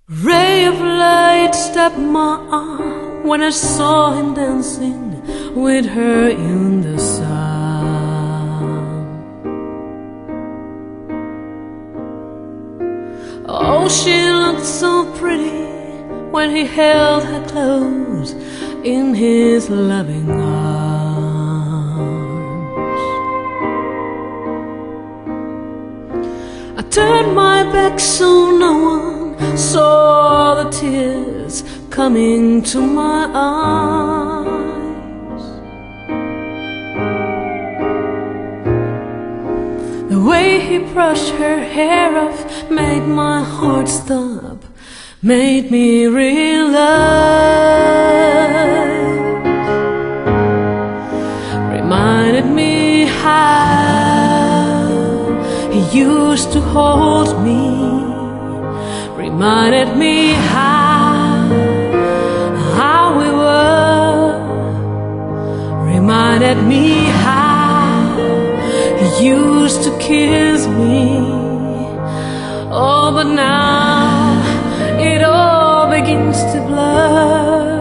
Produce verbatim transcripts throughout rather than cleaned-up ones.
Ray of light stabbed my arm when I saw him dancing with her in the sun. Oh, she looked so pretty when he held her close in his loving arms. I turned my back so no one saw the tears coming to my eyes. The way he brushed her hair off made my heart stop, made me realize, reminded me how he used to hold me, reminded me how, how we were, reminded me how he used to kiss me. Oh, but now it all begins to blur.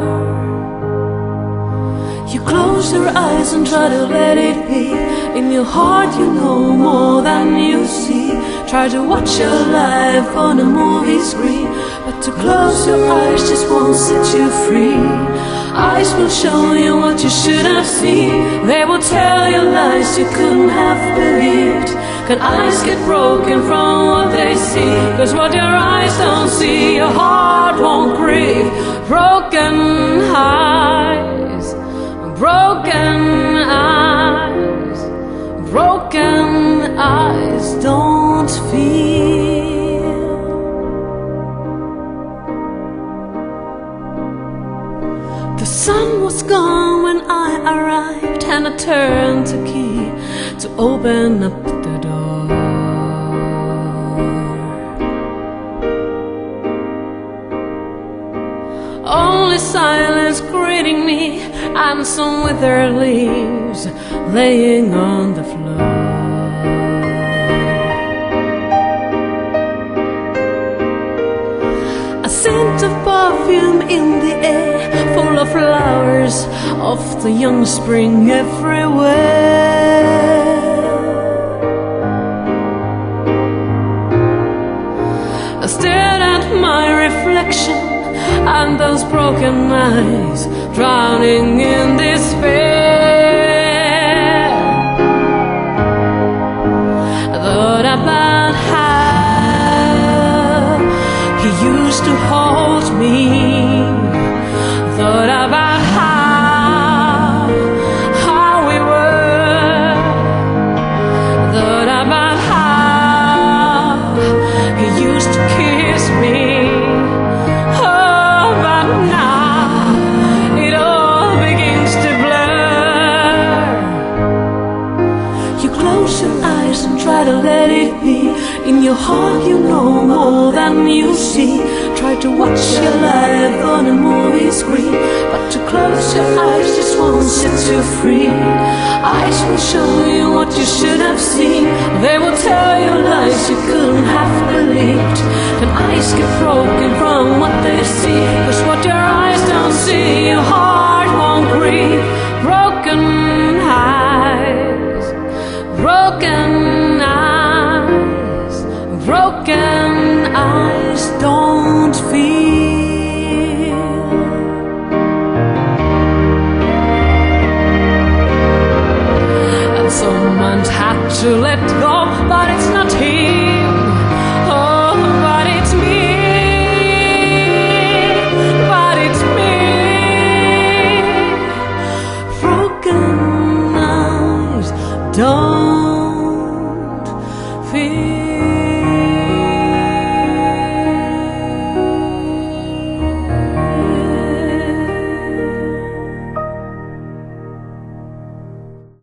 You close your eyes and try to let it be. In your heart you know more than you see. Try to watch your life on a movie screen, but to close your eyes just won't set you free. Eyes will show you what you should have seen. They will tell you lies you couldn't have believed. Can eyes get broken from what they see? Cause what your eyes don't see, your heart won't grieve. Broken eyes, broken eyes, broken eyes don't feel. The sun was gone when I arrived, and I turned the key to open up the door. Only silence greeting me and some withered leaves laying on the floor. A scent of perfume in the air, full of flowers of the young spring everywhere. I stared at my reflection and those broken eyes, drowning in despair. I thought about how he used to hold me. Thought about how, how we were. Thought about how he used to kiss me. Try to let it be. In your heart you know more than you see. Try to watch your life on a movie screen, but to close your eyes just won't set you free. Eyes will show you what you should have seen. They will tell you lies you couldn't have believed. And eyes get broken from what they see. Cause what your eyes don't see, your heart won't grieve. Broken eyes, broken eyes, broken eyes don't feel. And someone had to let go